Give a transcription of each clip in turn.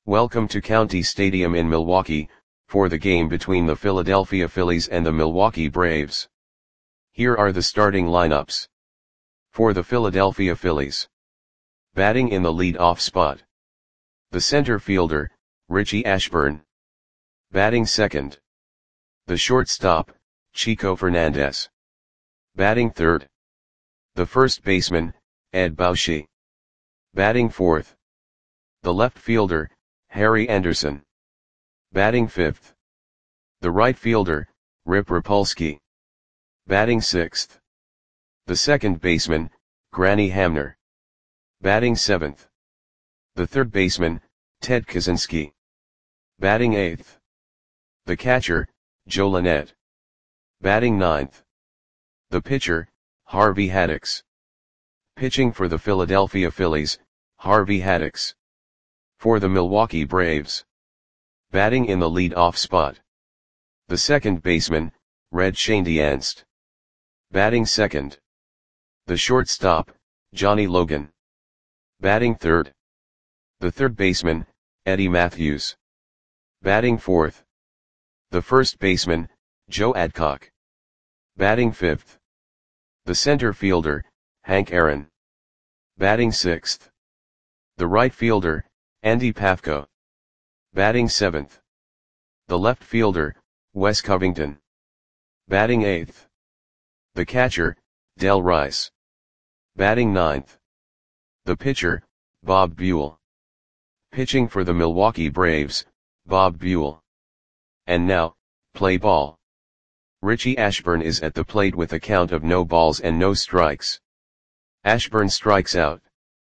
Welcome to County Stadium in Milwaukee, for the game between the Philadelphia Phillies and the Milwaukee Braves. Here are the starting lineups. For the Philadelphia Phillies. Batting in the lead-off spot. The center fielder, Richie Ashburn. Batting second. The shortstop, Chico Fernandez. Batting third. The first baseman, Ed Bauschy. Batting fourth. The left fielder, Harry Anderson. Batting fifth. The right fielder, Rip Rapolsky. Batting sixth. The second baseman, Granny Hamner. Batting seventh. The third baseman, Ted Kaczynski. Batting eighth. The catcher, Joe Lynette. Batting ninth. The pitcher, Harvey Haddix. Pitching for the Philadelphia Phillies, Harvey Haddix. For the Milwaukee Braves. Batting in the lead-off spot. The second baseman, Red Schoendienst. Batting second. The shortstop, Johnny Logan. Batting third. The third baseman, Eddie Mathews. Batting fourth. The first baseman, Joe Adcock. Batting fifth. The center fielder, Hank Aaron. Batting sixth. The right fielder, Andy Pafko. Batting seventh. The left fielder, Wes Covington. Batting eighth. The catcher, Del Rice. Batting ninth. The pitcher, Bob Buell. Pitching for the Milwaukee Braves, Bob Buell. And now, play ball. Richie Ashburn is at the plate with a count of no balls and no strikes. Ashburn strikes out.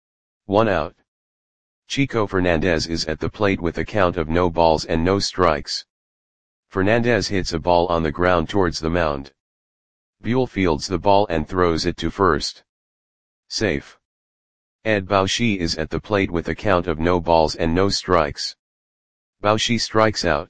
1 out. Chico Fernandez is at the plate with a count of no balls and no strikes. Fernandez hits a ball on the ground towards the mound. Buell fields the ball and throws it to first. Safe. Ed Bauschy is at the plate with a count of no balls and no strikes. Bauschy strikes out.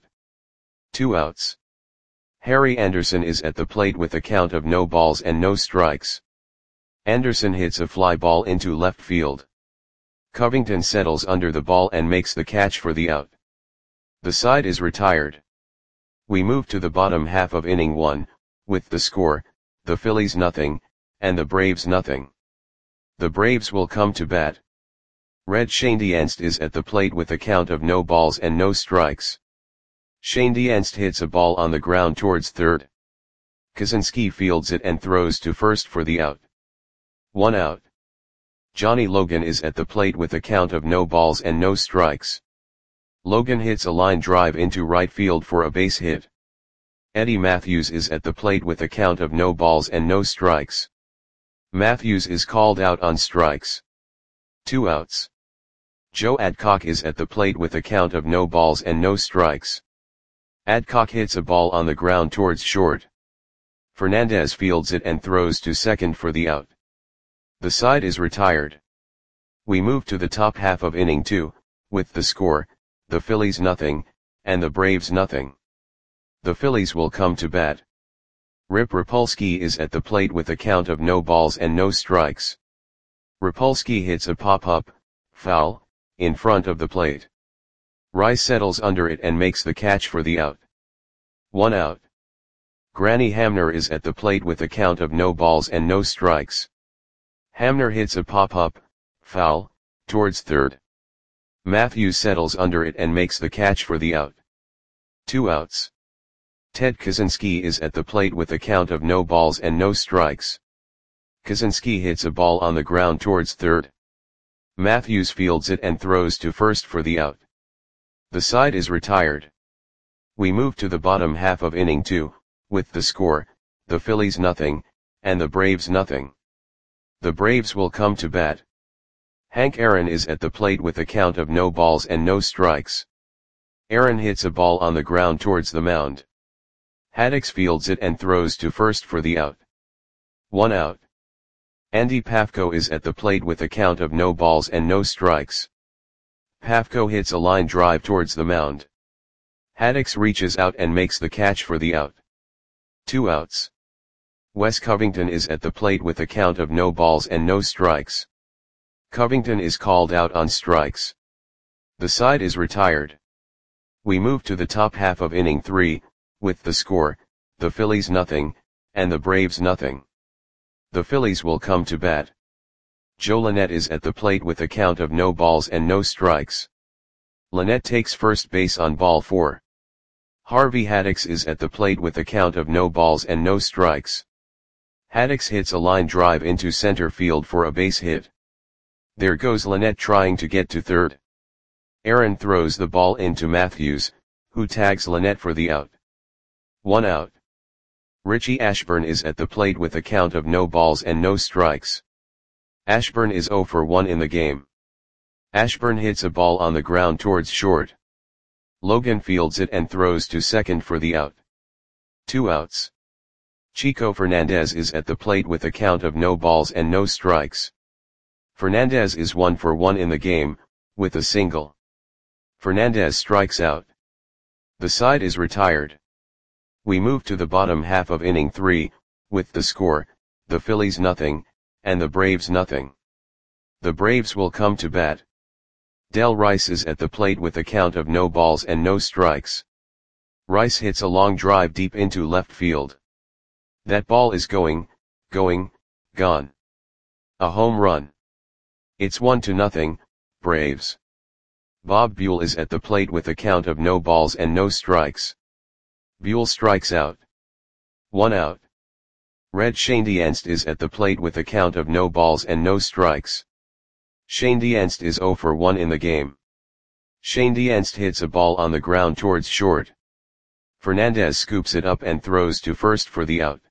2 outs. Harry Anderson is at the plate with a count of no balls and no strikes. Anderson hits a fly ball into left field. Covington settles under the ball and makes the catch for the out. The side is retired. We move to the bottom half of inning 1, with the score, the Phillies nothing, and the Braves nothing. The Braves will come to bat. Red Schoendienst is at the plate with a count of no balls and no strikes. Schoendienst hits a ball on the ground towards third. Kaczynski fields it and throws to first for the out. 1 out. Johnny Logan is at the plate with a count of no balls and no strikes. Logan hits a line drive into right field for a base hit. Eddie Mathews is at the plate with a count of no balls and no strikes. Mathews is called out on strikes. 2 outs. Joe Adcock is at the plate with a count of no balls and no strikes. Adcock hits a ball on the ground towards short. Fernandez fields it and throws to second for the out. The side is retired. We move to the top half of inning 2, with the score, the Phillies nothing, and the Braves nothing. The Phillies will come to bat. Rip Rapolsky is at the plate with a count of no balls and no strikes. Rapolsky hits a pop-up, foul, in front of the plate. Rice settles under it and makes the catch for the out. 1 out. Granny Hamner is at the plate with a count of no balls and no strikes. Hamner hits a pop-up, foul, towards third. Mathews settles under it and makes the catch for the out. 2 outs. Ted Kaczynski is at the plate with a count of no balls and no strikes. Kaczynski hits a ball on the ground towards third. Mathews fields it and throws to first for the out. The side is retired. We move to the bottom half of inning 2, with the score, the Phillies nothing, and the Braves nothing. The Braves will come to bat. Hank Aaron is at the plate with a count of no balls and no strikes. Aaron hits a ball on the ground towards the mound. Haddix fields it and throws to first for the out. 1 out. Andy Pafko is at the plate with a count of no balls and no strikes. Pafko hits a line drive towards the mound. Haddix reaches out and makes the catch for the out. 2 outs. Wes Covington is at the plate with a count of no balls and no strikes. Covington is called out on strikes. The side is retired. We move to the top half of inning 3, with the score, the Phillies nothing, and the Braves nothing. The Phillies will come to bat. Joe Lynette is at the plate with a count of no balls and no strikes. Lynette takes first base on ball 4. Harvey Haddix is at the plate with a count of no balls and no strikes. Haddix hits a line drive into center field for a base hit. There goes Lynette trying to get to third. Aaron throws the ball into Matthews, who tags Lynette for the out. 1 out. Richie Ashburn is at the plate with a count of no balls and no strikes. Ashburn is 0 for 1 in the game. Ashburn hits a ball on the ground towards short. Logan fields it and throws to second for the out. 2 outs. Chico Fernandez is at the plate with a count of no balls and no strikes. Fernandez is 1 for 1 in the game, with a single. Fernandez strikes out. The side is retired. We move to the bottom half of inning 3, with the score, the Phillies nothing, and the Braves nothing. The Braves will come to bat. Del Rice is at the plate with a count of no balls and no strikes. Rice hits a long drive deep into left field. That ball is gone. A home run. It's 1-0, Braves. Bob Buell is at the plate with a count of no balls and no strikes. Buell strikes out. 1 out. Red Schoendienst is at the plate with a count of no balls and no strikes. Schoendienst is 0 for 1 in the game. Schoendienst hits a ball on the ground towards short. Fernandez scoops it up and throws to first for the out.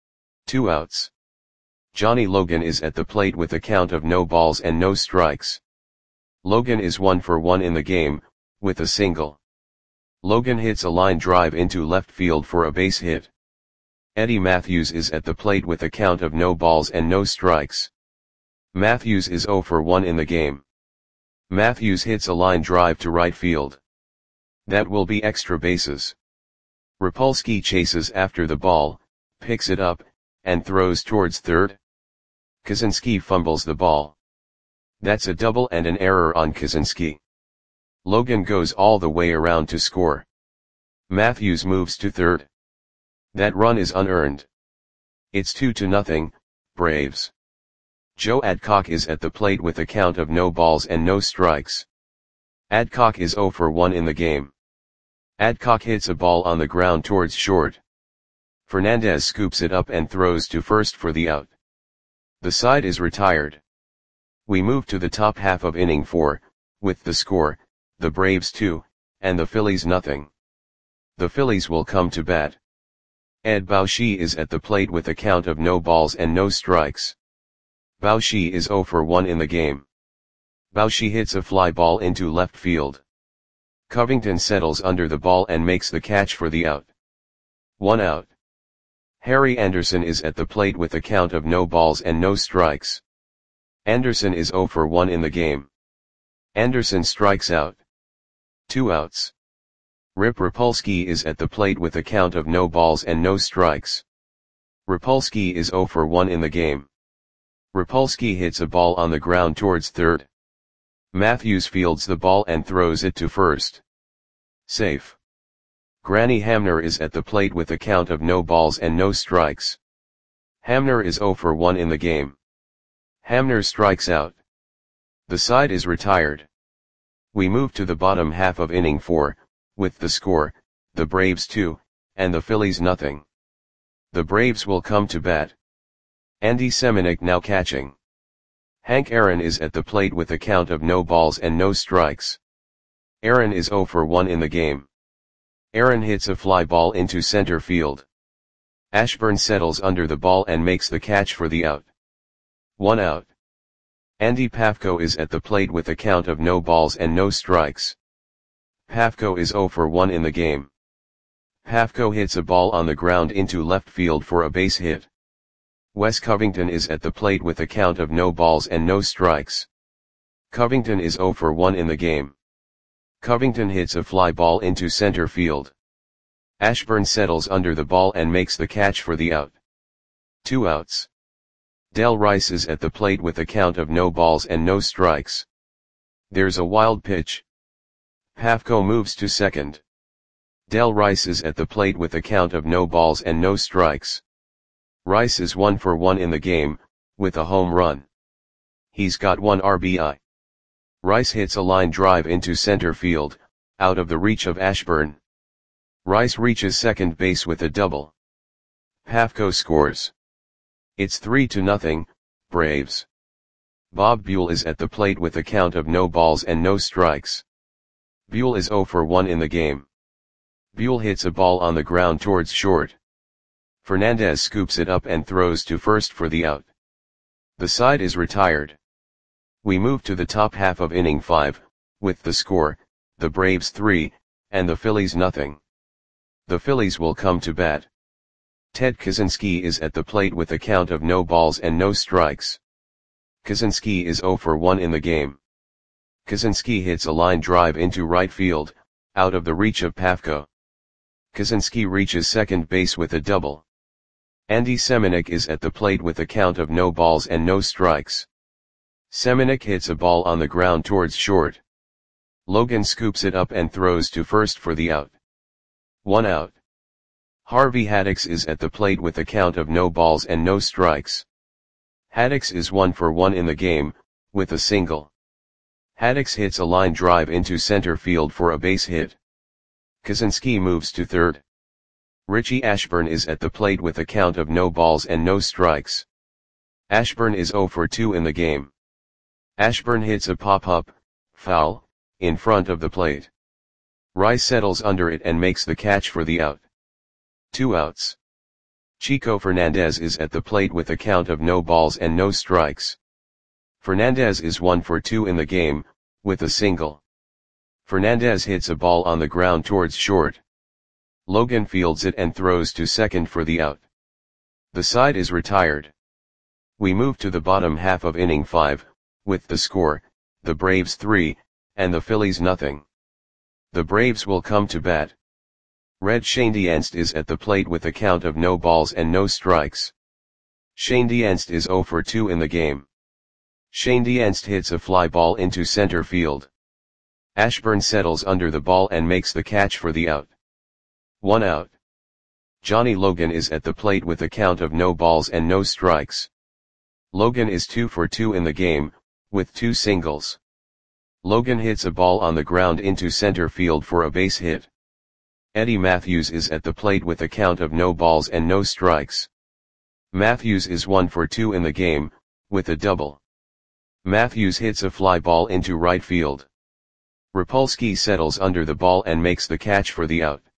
2 outs. Johnny Logan is at the plate with a count of no balls and no strikes. Logan is 1 for 1 in the game, with a single. Logan hits a line drive into left field for a base hit. Eddie Matthews is at the plate with a count of no balls and no strikes. Matthews is 0 for 1 in the game. Matthews hits a line drive to right field. That will be extra bases. Rapolsky chases after the ball, picks it up, and throws towards third. Kaczynski fumbles the ball. That's a double and an error on Kaczynski. Logan goes all the way around to score. Matthews moves to third. That run is unearned. It's 2-0, Braves. Joe Adcock is at the plate with a count of no balls and no strikes. Adcock is 0 for 1 in the game. Adcock hits a ball on the ground towards short. Fernandez scoops it up and throws to first for the out. The side is retired. We move to the top half of inning 4, with the score, the Braves 2, and the Phillies nothing. The Phillies will come to bat. Ed Bauschy is at the plate with a count of no balls and no strikes. Bauschy is 0 for 1 in the game. Bauschy hits a fly ball into left field. Covington settles under the ball and makes the catch for the out. 1 out. Harry Anderson is at the plate with a count of no balls and no strikes. Anderson is 0 for 1 in the game. Anderson strikes out. 2 outs. Rip Rapolsky is at the plate with a count of no balls and no strikes. Rapolsky is 0 for 1 in the game. Rapolsky hits a ball on the ground towards third. Matthews fields the ball and throws it to first. Safe. Granny Hamner is at the plate with a count of no balls and no strikes. Hamner is 0 for 1 in the game. Hamner strikes out. The side is retired. We move to the bottom half of inning 4, with the score, the Braves 2, and the Phillies nothing. The Braves will come to bat. Andy Semenuk now catching. Hank Aaron is at the plate with a count of no balls and no strikes. Aaron is 0 for 1 in the game. Aaron hits a fly ball into center field. Ashburn settles under the ball and makes the catch for the out. 1 out. Andy Pafko is at the plate with a count of no balls and no strikes. Pafko is 0 for 1 in the game. Pafko hits a ball on the ground into left field for a base hit. Wes Covington is at the plate with a count of no balls and no strikes. Covington is 0 for 1 in the game. Covington hits a fly ball into center field. Ashburn settles under the ball and makes the catch for the out. 2 outs. Del Rice is at the plate with a count of no balls and no strikes. There's a wild pitch. Pafko moves to second. Del Rice is at the plate with a count of no balls and no strikes. Rice is 1 for 1 in the game, with a home run. He's got 1 RBI. Rice hits a line drive into center field, out of the reach of Ashburn. Rice reaches second base with a double. Pafko scores. It's 3-0, Braves. Bob Buell is at the plate with a count of no balls and no strikes. Buell is 0 for 1 in the game. Buell hits a ball on the ground towards short. Fernandez scoops it up and throws to first for the out. The side is retired. We move to the top half of inning 5, with the score, the Braves 3, and the Phillies nothing. The Phillies will come to bat. Ted Kaczynski is at the plate with a count of no balls and no strikes. Kaczynski is 0 for 1 in the game. Kaczynski hits a line drive into right field, out of the reach of Pafko. Kaczynski reaches second base with a double. Andy Semenuk is at the plate with a count of no balls and no strikes. Semenuk hits a ball on the ground towards short. Logan scoops it up and throws to first for the out. 1 out. Harvey Haddix is at the plate with a count of no balls and no strikes. Haddix is 1 for 1 in the game, with a single. Haddix hits a line drive into center field for a base hit. Kaczynski moves to third. Richie Ashburn is at the plate with a count of no balls and no strikes. Ashburn is 0 for 2 in the game. Ashburn hits a pop-up, foul, in front of the plate. Rice settles under it and makes the catch for the out. 2 outs. Chico Fernandez is at the plate with a count of no balls and no strikes. Fernandez is 1 for 2 in the game, with a single. Fernandez hits a ball on the ground towards short. Logan fields it and throws to second for the out. The side is retired. We move to the bottom half of inning 5, with the score, the Braves 3, and the Phillies nothing. The Braves will come to bat. Red Schoendienst is at the plate with a count of no balls and no strikes. Schoendienst is 0 for 2 in the game. Schoendienst hits a fly ball into center field. Ashburn settles under the ball and makes the catch for the out. 1 out. Johnny Logan is at the plate with a count of no balls and no strikes. Logan is 2 for 2 in the game, with 2 singles. Logan hits a ball on the ground into center field for a base hit. Eddie Matthews is at the plate with a count of no balls and no strikes. Matthews is 1 for 2 in the game, with a double. Matthews hits a fly ball into right field. Rapolsky settles under the ball and makes the catch for the out.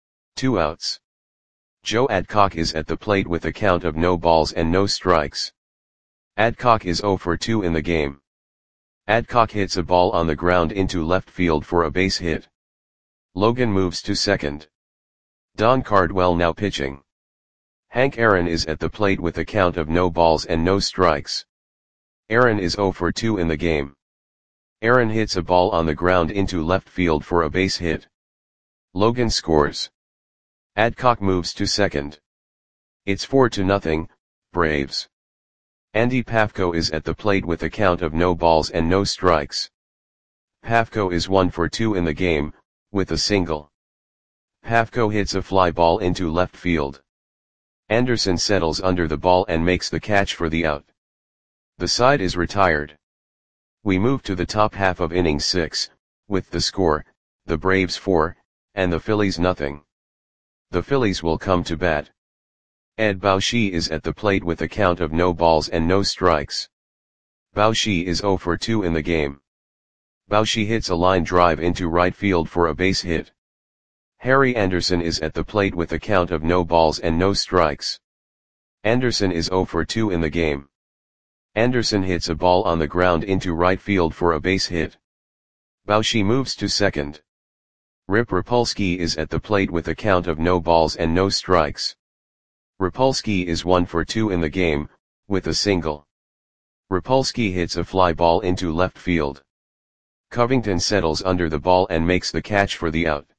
2 outs. Joe Adcock is at the plate with a count of no balls and no strikes. Adcock is 0 for 2 in the game. Adcock hits a ball on the ground into left field for a base hit. Logan moves to second. Don Cardwell now pitching. Hank Aaron is at the plate with a count of no balls and no strikes. Aaron is 0 for 2 in the game. Aaron hits a ball on the ground into left field for a base hit. Logan scores. Adcock moves to second. It's 4-0, Braves. Andy Pafko is at the plate with a count of no balls and no strikes. Pafko is 1 for 2 in the game, with a single. Pafko hits a fly ball into left field. Anderson settles under the ball and makes the catch for the out. The side is retired. We move to the top half of inning 6, with the score, the Braves 4, and the Phillies nothing. The Phillies will come to bat. Ed Bauschy is at the plate with a count of no balls and no strikes. Bauschy is 0 for 2 in the game. Bauschy hits a line drive into right field for a base hit. Harry Anderson is at the plate with a count of no balls and no strikes. Anderson is 0 for 2 in the game. Anderson hits a ball on the ground into right field for a base hit. Bauschy moves to second. Rip Rapolsky is at the plate with a count of no balls and no strikes. Rapolsky is 1 for 2 in the game, with a single. Rapolsky hits a fly ball into left field. Covington settles under the ball and makes the catch for the out.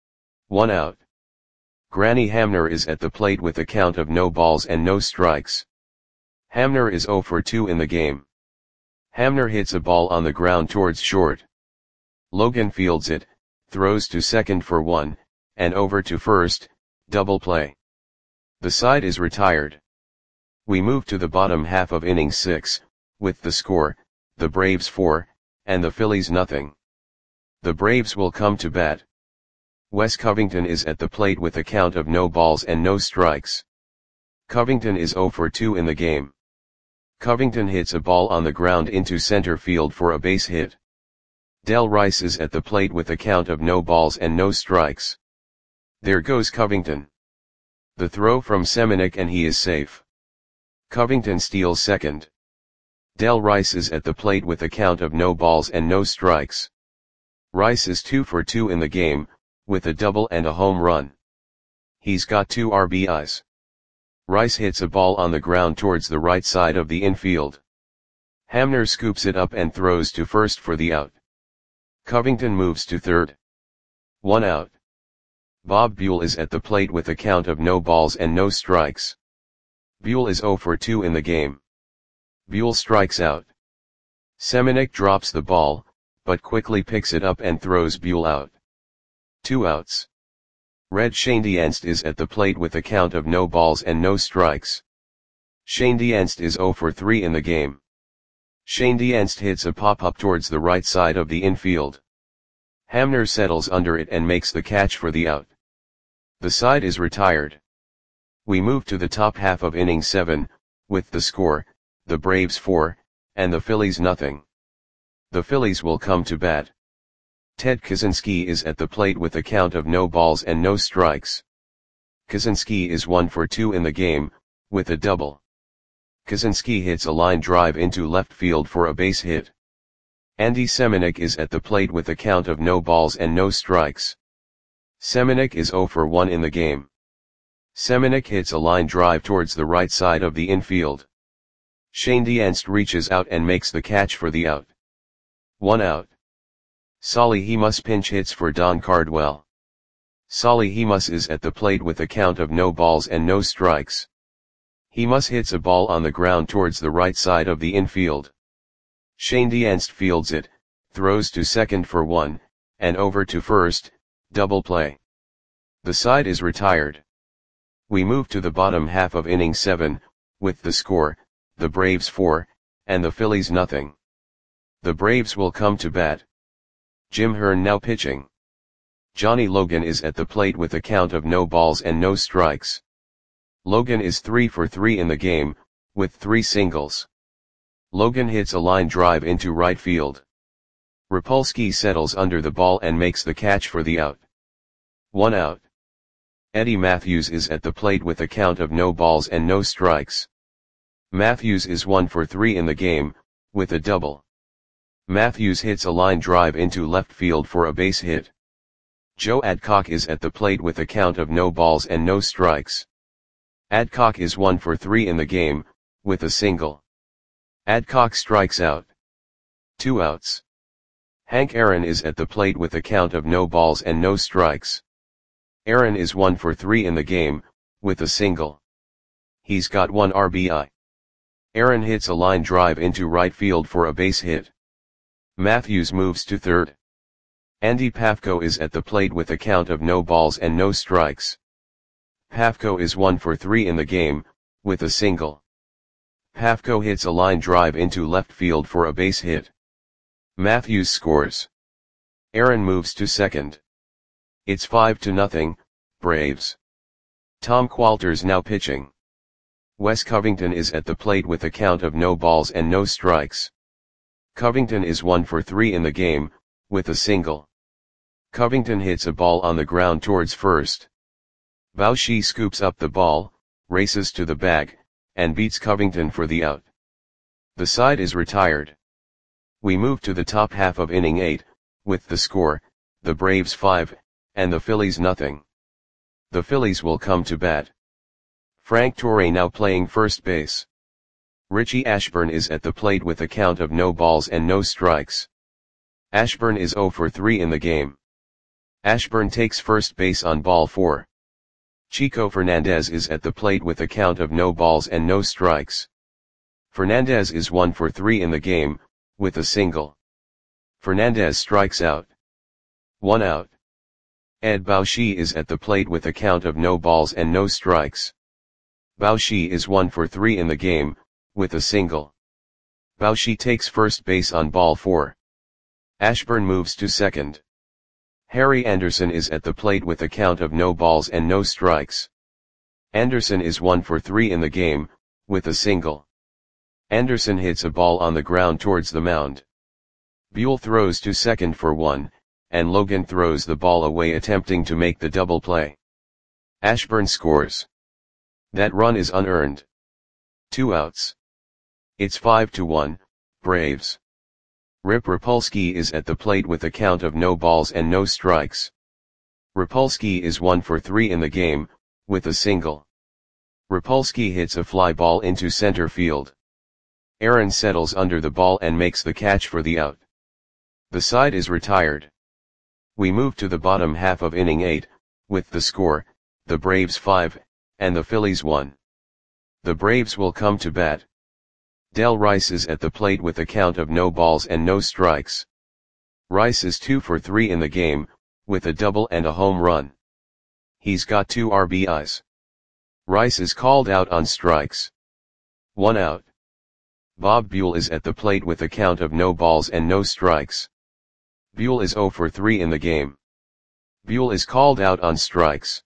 1 out. Granny Hamner is at the plate with a count of no balls and no strikes. Hamner is 0 for 2 in the game. Hamner hits a ball on the ground towards short. Logan fields it, throws to second for 1, and over to first, double play. The side is retired. We move to the bottom half of inning 6, with the score, the Braves 4, and the Phillies nothing. The Braves will come to bat. Wes Covington is at the plate with a count of no balls and no strikes. Covington is 0 for 2 in the game. Covington hits a ball on the ground into center field for a base hit. Del Rice is at the plate with a count of no balls and no strikes. There goes Covington. The throw from Seminick and he is safe. Covington steals second. Del Rice is at the plate with a count of no balls and no strikes. Rice is 2 for 2 in the game, with a double and a home run. He's got 2 RBIs. Rice hits a ball on the ground towards the right side of the infield. Hamner scoops it up and throws to first for the out. Covington moves to third. 1 out. Bob Buell is at the plate with a count of no balls and no strikes. Buell is 0 for 2 in the game. Buell strikes out. Seminick drops the ball, but quickly picks it up and throws Buell out. 2 outs. Red Schoendienst is at the plate with a count of no balls and no strikes. Schoendienst is 0 for 3 in the game. Schoendienst hits a pop-up towards the right side of the infield. Hamner settles under it and makes the catch for the out. The side is retired. We move to the top half of inning 7, with the score, the Braves 4, and the Phillies nothing. The Phillies will come to bat. Ted Kaczynski is at the plate with a count of no balls and no strikes. Kaczynski is 1 for 2 in the game, with a double. Kaczynski hits a line drive into left field for a base hit. Andy Seminick is at the plate with a count of no balls and no strikes. Seminick is 0 for 1 in the game. Seminick hits a line drive towards the right side of the infield. Schoendienst reaches out and makes the catch for the out. 1 out. Solly Hemus pinch hits for Don Cardwell. Solly Hemus is at the plate with a count of no balls and no strikes. Hemus hits a ball on the ground towards the right side of the infield. Schoendienst fields it, throws to second for 1, and over to first, double play. The side is retired. We move to the bottom half of inning 7, with the score, the Braves 4, and the Phillies nothing. The Braves will come to bat. Jim Hearn now pitching. Johnny Logan is at the plate with a count of no balls and no strikes. Logan is 3 for 3 in the game, with 3 singles. Logan hits a line drive into right field. Rapolsky settles under the ball and makes the catch for the out. 1 out. Eddie Matthews is at the plate with a count of no balls and no strikes. Matthews is 1 for 3 in the game, with a double. Matthews hits a line drive into left field for a base hit. Joe Adcock is at the plate with a count of no balls and no strikes. Adcock is 1 for 3 in the game, with a single. Adcock strikes out. 2 outs. Hank Aaron is at the plate with a count of no balls and no strikes. Aaron is 1 for 3 in the game, with a single. He's got 1 RBI. Aaron hits a line drive into right field for a base hit. Matthews moves to third. Andy Pafko is at the plate with a count of no balls and no strikes. Pafko is 1 for 3 in the game, with a single. Pafko hits a line drive into left field for a base hit. Matthews scores. Aaron moves to second. It's 5-0, Braves. Tom Qualters now pitching. Wes Covington is at the plate with a count of no balls and no strikes. Covington is 1 for 3 in the game, with a single. Covington hits a ball on the ground towards first. Bauchi scoops up the ball, races to the bag, and beats Covington for the out. The side is retired. We move to the top half of inning 8, with the score, the Braves 5, and the Phillies nothing. The Phillies will come to bat. Frank Torre now playing first base. Richie Ashburn is at the plate with a count of no balls and no strikes. Ashburn is 0 for 3 in the game. Ashburn takes first base on ball 4. Chico Fernandez is at the plate with a count of no balls and no strikes. Fernandez is 1 for 3 in the game, with a single. Fernandez strikes out. 1 out. Ed Baushi is at the plate with a count of no balls and no strikes. Baushi is 1 for 3 in the game, with a single. Baushi takes first base on ball 4. Ashburn moves to second. Harry Anderson is at the plate with a count of no balls and no strikes. Anderson is 1 for 3 in the game, with a single. Anderson hits a ball on the ground towards the mound. Buell throws to second for 1, and Logan throws the ball away attempting to make the double play. Ashburn scores. That run is unearned. 2 outs. It's 5-1, Braves. Rip Rapolsky is at the plate with a count of no balls and no strikes. Rapolsky is 1 for 3 in the game, with a single. Rapolsky hits a fly ball into center field. Aaron settles under the ball and makes the catch for the out. The side is retired. We move to the bottom half of inning 8, with the score, the Braves 5, and the Phillies 1. The Braves will come to bat. Del Rice is at the plate with a count of no balls and no strikes. Rice is 2 for 3 in the game, with a double and a home run. He's got 2 RBIs. Rice is called out on strikes. 1 out. Bob Buell is at the plate with a count of no balls and no strikes. Buell is 0 for 3 in the game. Buell is called out on strikes.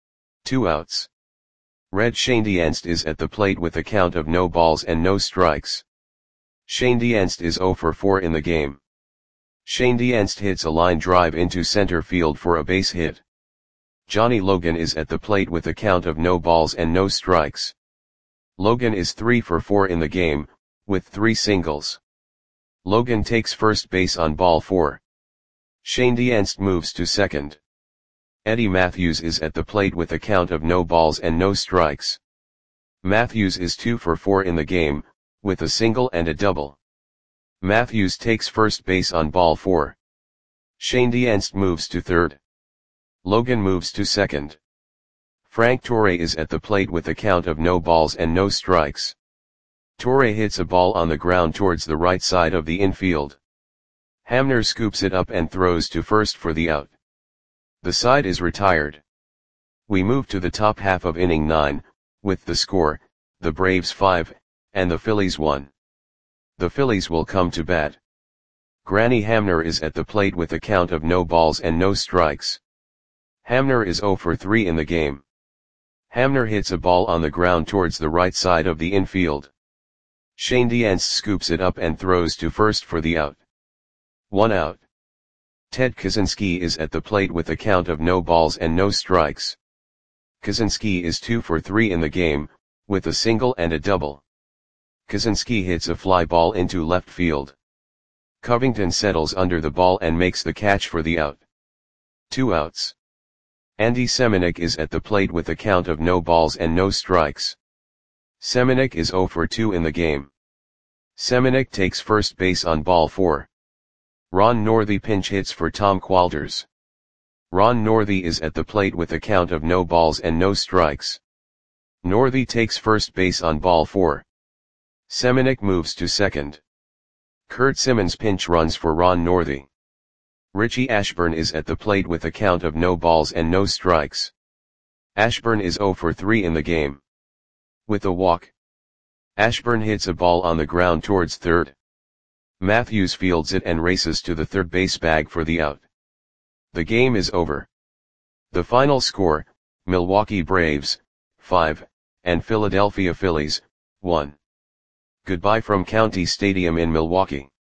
2 outs. Red Schoendienst is at the plate with a count of no balls and no strikes. Schoendienst is 0 for 4 in the game. Schoendienst hits a line drive into center field for a base hit. Johnny Logan is at the plate with a count of no balls and no strikes. Logan is 3 for 4 in the game, with 3 singles. Logan takes first base on ball 4. Schoendienst moves to second. Eddie Matthews is at the plate with a count of no balls and no strikes. Matthews is 2 for 4 in the game, with a single and a double. Matthews takes first base on ball 4. Schoendienst moves to third. Logan moves to second. Frank Torre is at the plate with a count of no balls and no strikes. Torre hits a ball on the ground towards the right side of the infield. Hamner scoops it up and throws to first for the out. The side is retired. We move to the top half of inning 9, with the score, the Braves 5, and the Phillies 1. The Phillies will come to bat. Granny Hamner is at the plate with a count of no balls and no strikes. Hamner is 0 for 3 in the game. Hamner hits a ball on the ground towards the right side of the infield. Schoendienst scoops it up and throws to first for the out. 1 out. Ted Kaczynski is at the plate with a count of no balls and no strikes. Kaczynski is 2 for 3 in the game, with a single and a double. Kaczynski hits a fly ball into left field. Covington settles under the ball and makes the catch for the out. 2 outs. Andy Semenuk is at the plate with a count of no balls and no strikes. Semenuk is 0 for 2 in the game. Semenuk takes first base on ball 4. Ron Northey pinch hits for Tom Qualters. Ron Northey is at the plate with a count of no balls and no strikes. Northey takes first base on ball 4. Semenuk moves to second. Kurt Simmons pinch runs for Ron Northey. Richie Ashburn is at the plate with a count of no balls and no strikes. Ashburn is 0 for 3 in the game. With a walk. Ashburn hits a ball on the ground towards third. Matthews fields it and races to the third base bag for the out. The game is over. The final score, Milwaukee Braves, 5, and Philadelphia Phillies, 1. Goodbye from County Stadium in Milwaukee.